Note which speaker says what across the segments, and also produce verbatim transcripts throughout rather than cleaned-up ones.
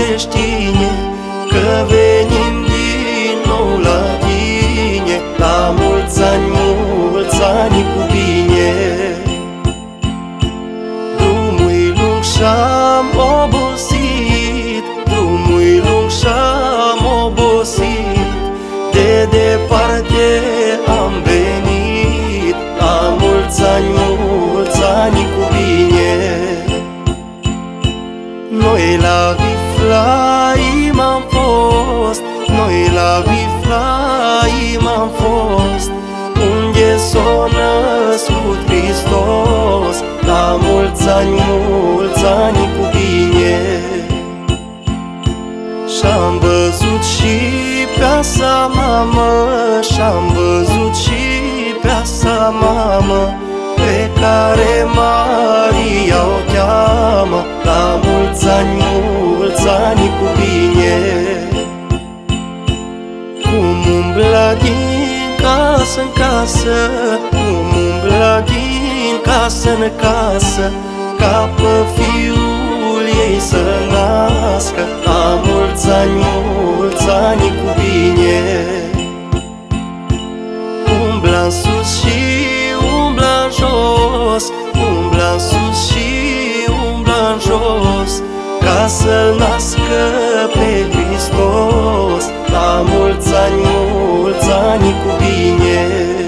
Speaker 1: creștine, că venim din nou la tine. La mulți ani, mulți ani cu bine. Drumul-i lung și-am obosit, drumul-i lung și-am obosit, de departe am venit. La mulți ani, mulți ani cu bine. Noi la Viflaim am fost, noi la Viflaim am fost, unde s-a născut Hristos. La mulți ani, mulți ani cu bine. Și-am văzut și pe-a sa mamă, și-am văzut și pe-a sa mamă, pe care Maria o cheamă. La mulți ani, mulți ani cu bine. Cum umbla din casă în casă, cum umbla din casă în casă, ca pe fiul ei să nască. La mulți ani, mulți ani cu bine. Umbla sus și umbla jos, umbla sus și umbla jos, ca să-L nască pe Hristos. La mulți ani, mulți ani cu bine.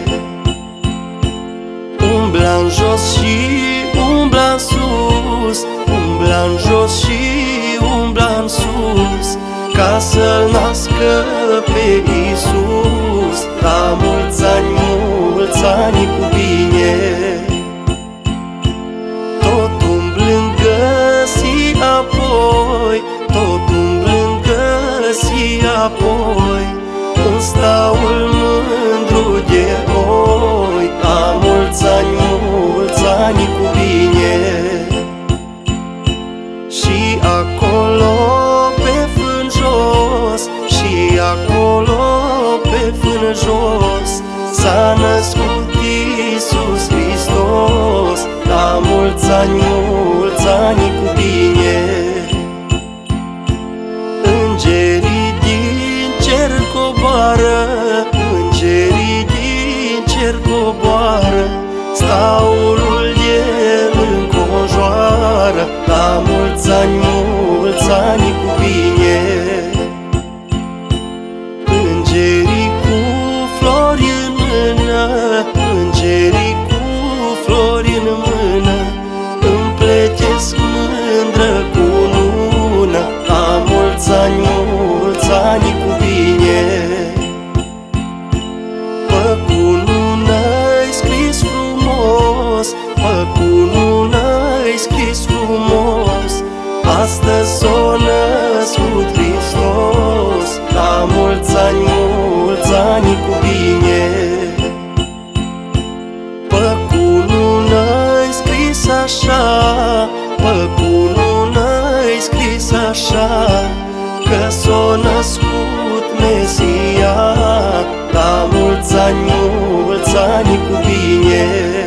Speaker 1: Umbla în jos și umbla în sus, umbla în jos și umbla în sus, ca să-L nască pe Iisus. La mulți ani, mulți ani cu bine. Tot umblând găsi apoi, tot umblând găsi apoi, în staul mândru de oi. La mulți ani, mulți ani cu bine. Și acolo pe fân jos, și acolo pe fân jos, s-a născut Iisus Hristos. La mulți ani, mulți ani cu bine. Îngerii din cer coboară, îngerii din cer coboară, staulul El înconjoară. La mulți ani, mulți ani cu bine. Îngerii cu flori în mână, îngerii cu flori în mână, împletesc mândră cunună. La mulți ani, mulți ani cu bine. Pe cunună-i scris frumos, pe cunună-i scris frumos, astăzi s-a născut Hristos. La mulți ani, mulți ani cu bine. Pe cunună-i scris așa, pe cunună-i scris așa, că s-a născut Mesia. La mulți ani, mulți ani cu bine.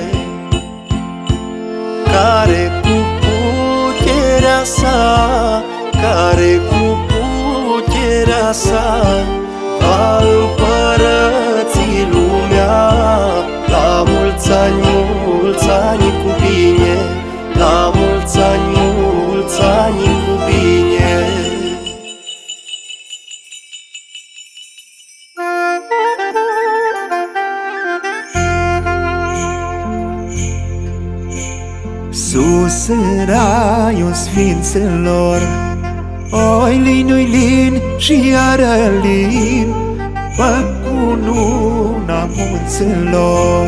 Speaker 1: Care cu puterea sa, care cu puterea sa va împărăți lumea. La mulți ani, mulți ani cu bine. La mulți ani, mulți ani cu bine.
Speaker 2: Sus în raiul sfinților, oi lin, oi lin și iară lin, pe cununa munților.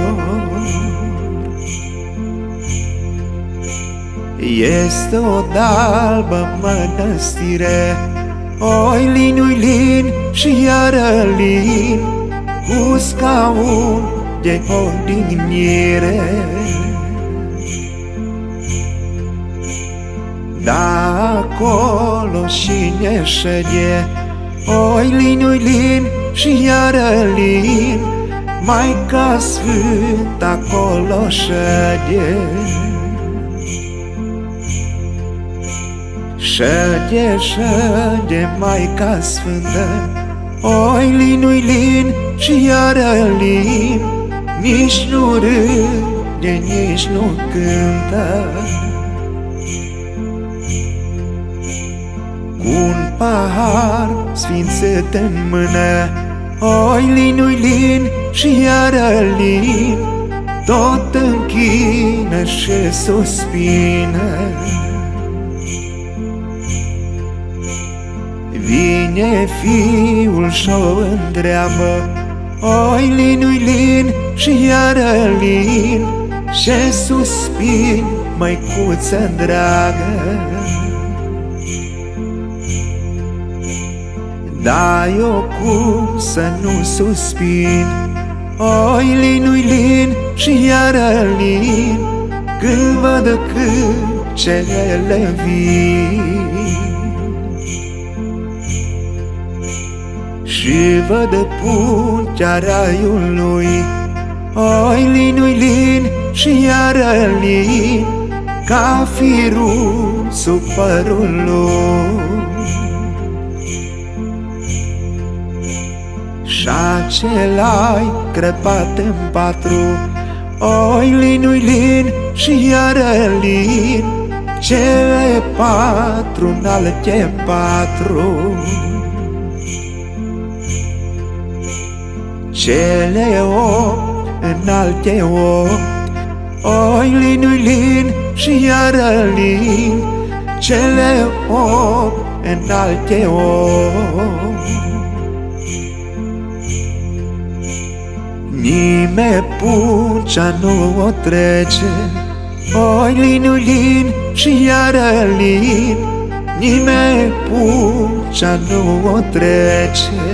Speaker 2: Este o dalbă mănăstire, oi lin, oi lin și iară lin, cu scaun de odihnire. Da, acolo cine șede, oi lin, oi lin și iară lin, Maica Sfânt acolo șede. Șăde, șăde, Maica Sfântă, oi lin, ui lin și iară lin, nici nu râde, nici nu cântă. Cu un pahar sfințit în mână, oi lin, ui lin și iară lin, tot închină și suspină. Vine fiul și-o întreabă, oi lin, ui lin și iară lin, ce suspin, măicuță dragă? Da, eu cum să nu suspin, oi lin, ui lin și iară lin, când văd cârcele vin și văd puntea raiului, oi lin, ui lin și iară lin, ca firul sub părul lui. Și acela-i crăpat în patru, oi lin, ui lin și iară lin, cele patru în alte patru, cele opt în alte opt, oi lin, ui lin și iară lin, cele opt în alte opt. Nimeni puncea nu o trece, oi lin, ui lin și iară lin, nimeni puncea nu o trece.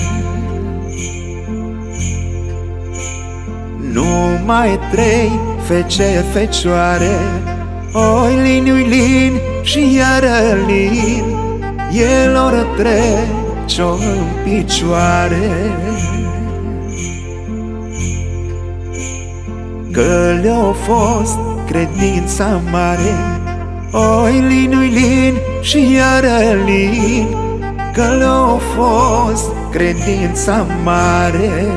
Speaker 2: Numai trei fece fecioare, oi lin, ui lin și iară lin, elor trece-o în picioare. Că le-a fost credința mare, oi lin, ui lin și iară lin, că le-a fost credința mare.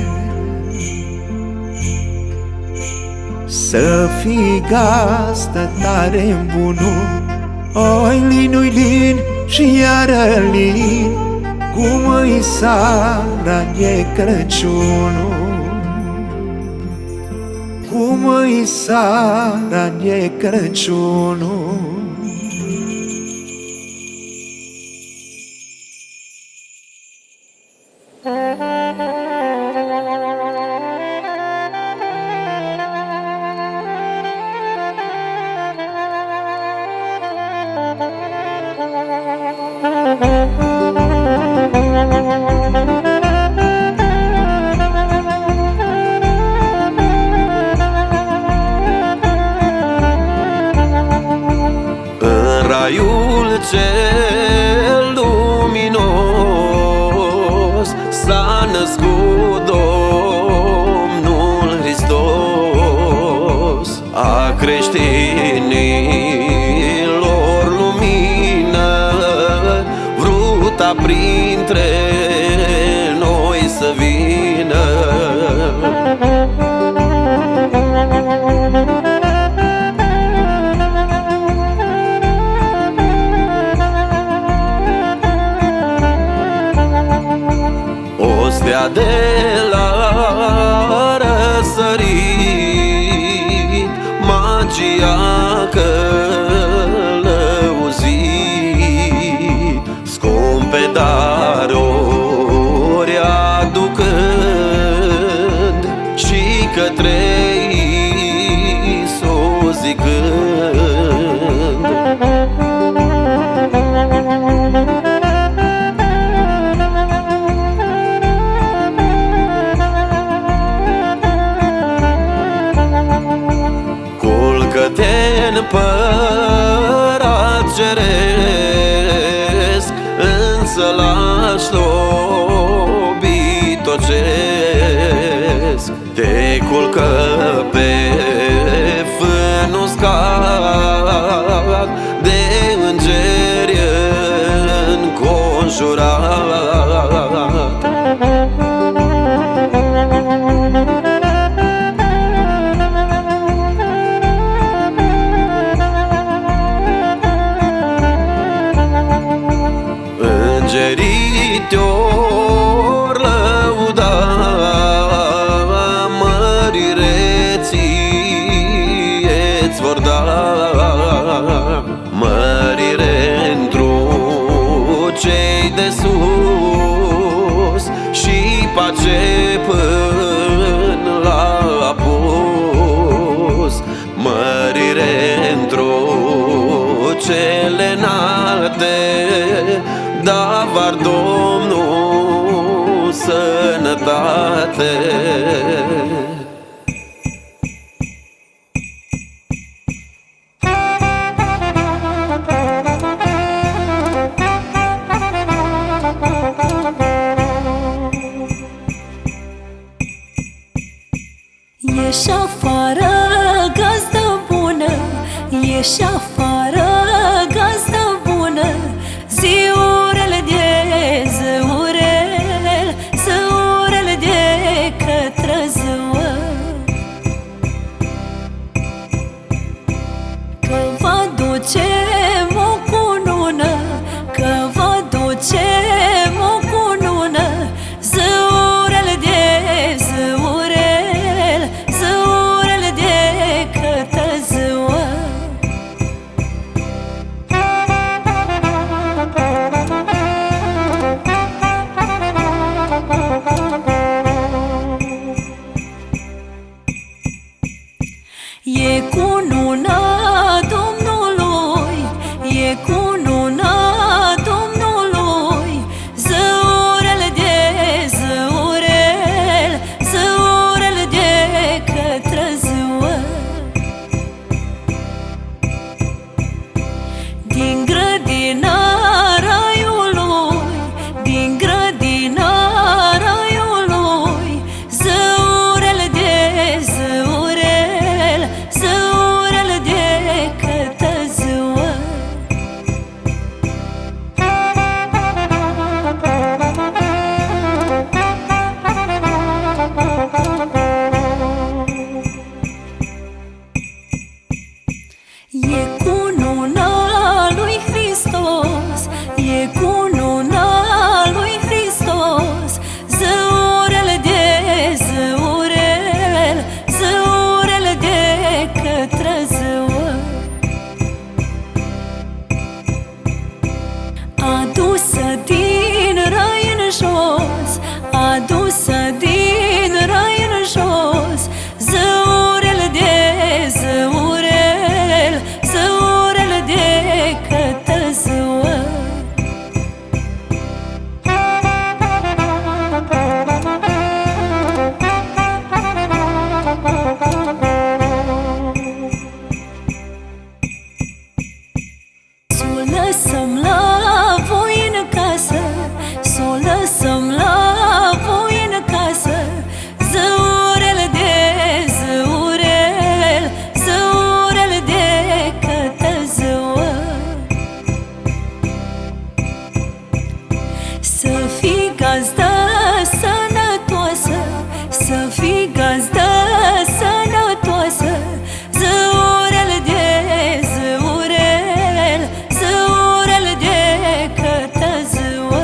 Speaker 2: Să fii gazdă tare în bunul, oi lin, ui lin și iară lin, cum îi sara de Crăciunul, cum îi sara de Crăciunul.
Speaker 1: Raiul cel luminos s-a născut Domnul Hristos, a creștinilor lumină, vruta printre noi să vină. Ostea de la răsărit, magia călăuzit, scumpe daruri aducând și către Iisus zicând. înjurat. Îngerii te-or lăuda, mărire ție-ți vor da, mărire într-o cei de sus și pace până la apus, mărire într-o cele înalte, da var Domnul sănătate.
Speaker 3: Ieși afară, gazdă bună, ieși afară, gazdă bună, ziurele de zăurel, zăurele de către ziua. Că va duce o cunună, că va duce o cunună, zăurele de zăurel, zăurele de către ziua. E cununa Domnului, e cununa Domnului, zăurele de zăurel, zăurele de către ziua. Din grădina raiului, din grădina raiului, zăurele de zăurel, zăurele de către ziua. E cununa lui Hristos, e cununa lui Hristos, zăurele de zăurel, zăurele de către ziua. Adusă din rai în jos, adusă din rai în jos, zăurele de zăurel, zăurele de către ziua. S-o lăsăm la voi în casă, s-o lăsăm la voi în casă, zăurele de zăurel, zăurele de către ziua. Să fii gazdă sănătoasă, să fii gazdă sănătoasă, zăurele de zăurel, zăurele de către ziua.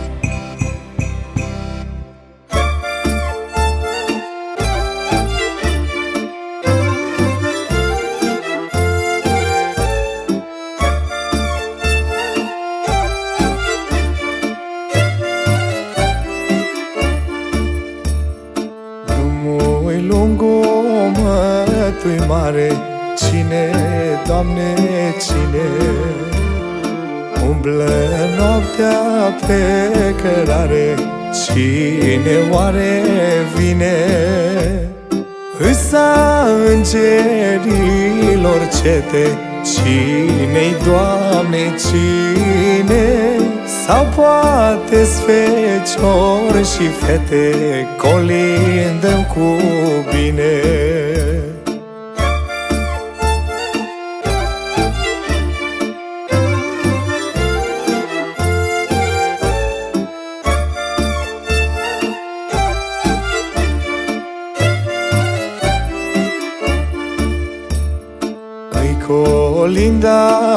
Speaker 2: Drumul-i lung, mătui mare, cine, Doamne, cine umblă noaptea pe cărare? Cine oare vine? Îsa îngerilor cete, cine-i, Doamne, cine? Sau poate sfeciori și fete, colindăm cu bine.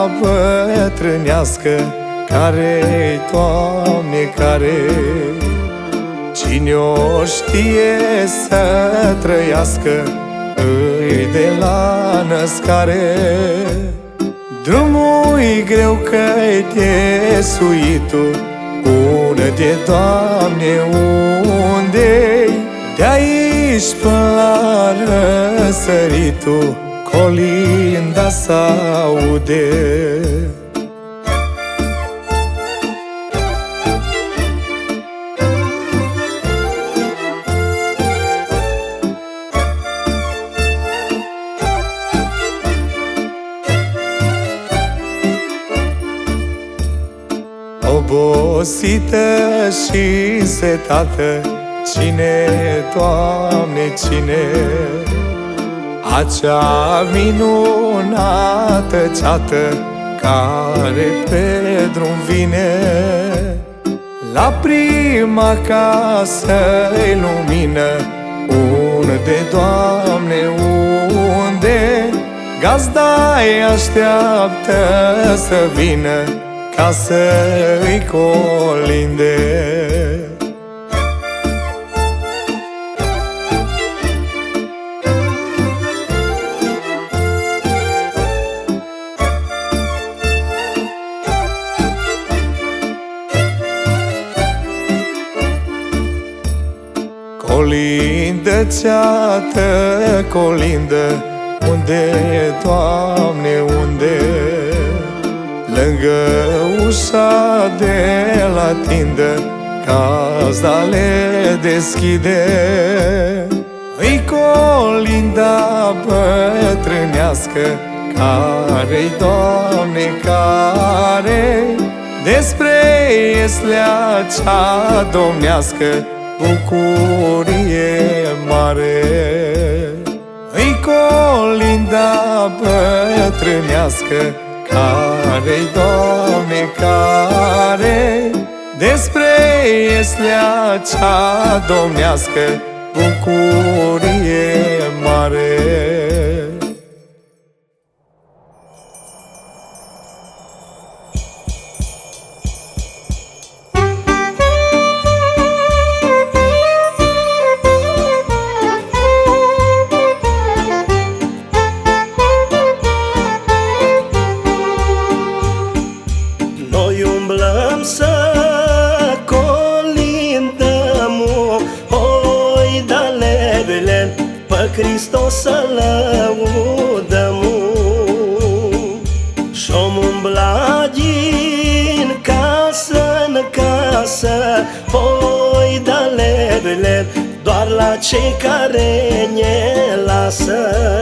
Speaker 2: bătrânească, care-i, Doamne, care? Cine o știe să trăiască, îi de la născare. Drumul-i greu că-i desuitul, unde, Doamne, unde-i? De aici până la răsăritul, colinda s-aude. Obosită și setată, cine, Doamne, cine? Acea minunată ceată care pe drum vine, la prima casă-i lumină, unde, Doamne, unde? Gazda-i așteaptă să vină, ca să-i colinde. Colindă, ceată, colindă, unde, Doamne, unde? Lângă ușa de la tindă, gazda le deschide. Îi colinda bătrânească, care-i, Doamne, care? Despre ieslea cea domnească, bucurie mare. Îi colinda bătrânească, care-i, Doamne, care? Despre ieslea cea domnească, bucurie mare.
Speaker 1: Să colindăm, oi, da-le-le, pe Hristos să lăudăm. Și-om umbla din casă în casă, oi, da-le-le, doar la cei care ne lasă.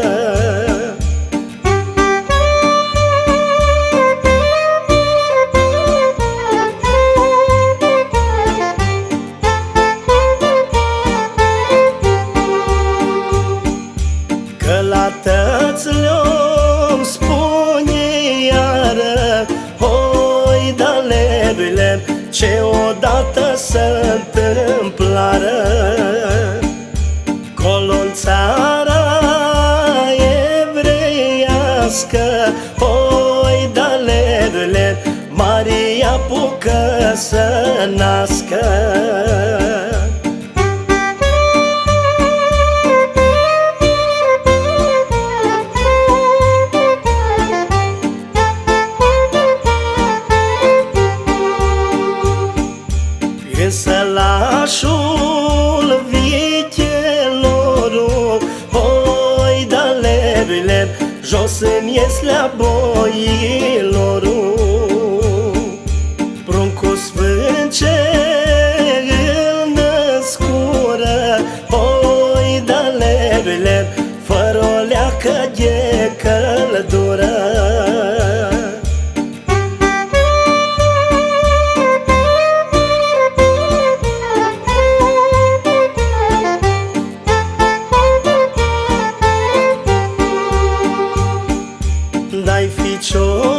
Speaker 1: Tăți le-om spune iară, oi, da-le-le, ce odată se întâmplară. Colo-n țara evreiască, oi, da-le-le, Maria apucă să nască. Sălașul vitelorul, oi, da-le-le, jos în ieslea boilorul. Pruncul sfânt ce îl născură, oi, da-le-le, fără o leacă de căldură. Dai ficior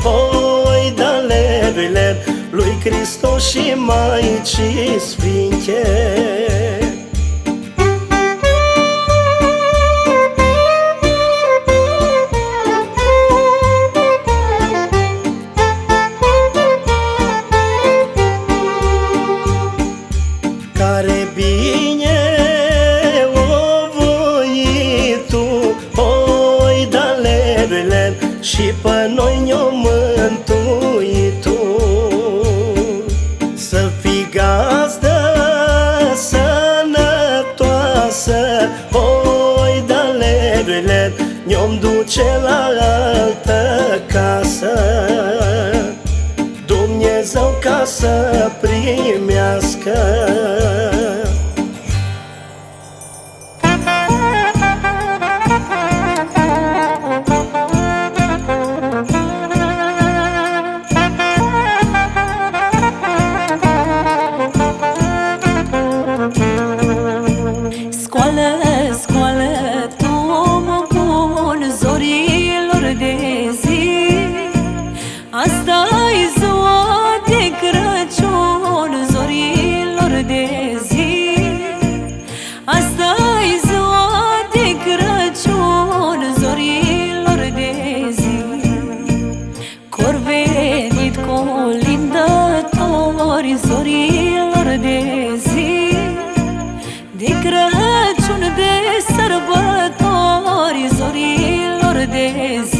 Speaker 1: Oi, dalerile lui Hristos și Maicii Sfinche. Care bine o voi tu, oi, dalerile, și pe noi ne-o mântui tu. Să fii gazdă sănătoasă, oi, dalerile, ne-om duce la altă casă. Dumnezeu ca să primească.
Speaker 3: Scoală, scoală, tu omul bun, zorilor de zi. Asta-i ziua de Crăciun, zorilor de zi. Asta-i ziua de Crăciun, zorilor de zi. Cor venit colindători, zorilor de zi. De Crăciun, de sărbători, zorilor de zi.